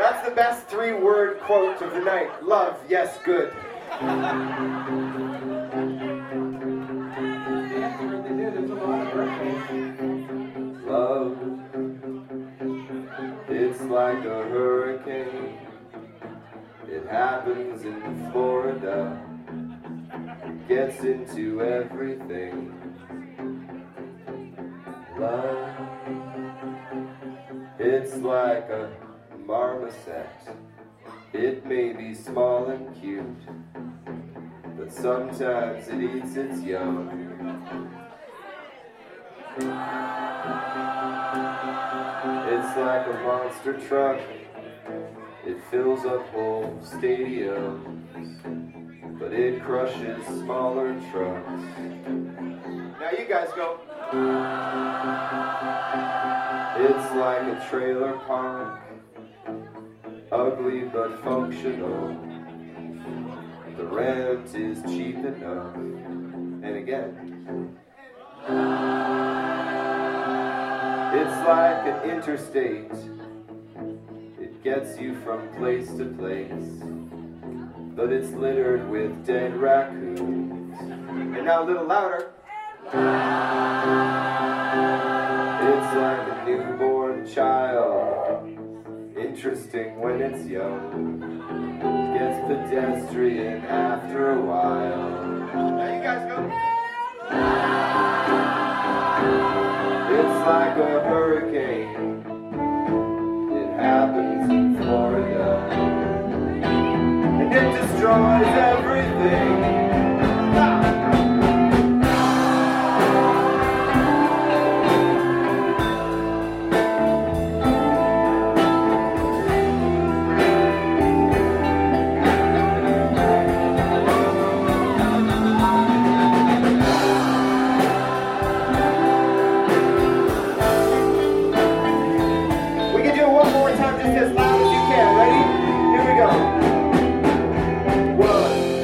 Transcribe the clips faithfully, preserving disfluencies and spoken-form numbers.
That's the best three-word quote of the night. Love, yes, good. Love, it's like a hurricane. It happens in Florida. It gets into everything. Love, it's like a marmoset. It may be small and cute, but sometimes it eats its young. It's like a monster truck. It fills up whole stadiums, but it crushes smaller trucks. Now you guys go. It's like a trailer park, ugly but functional. The rent is cheap enough. And again, it's like an interstate. It gets you from place to place, but it's littered with dead raccoons. And now a little louder. It's like a newborn child, interesting when it's young, gets pedestrian after a while. Now you guys go. It's like a hurricane. It happens in Florida, and it destroys everything. As loud as you can. Ready? Here we go. One.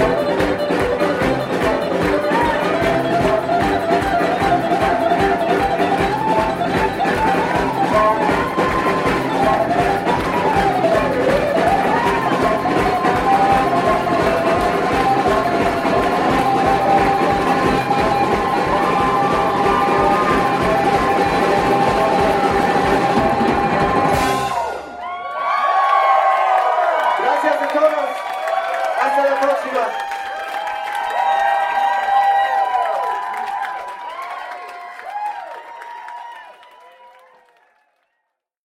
Gracias a todos. Hasta la próxima.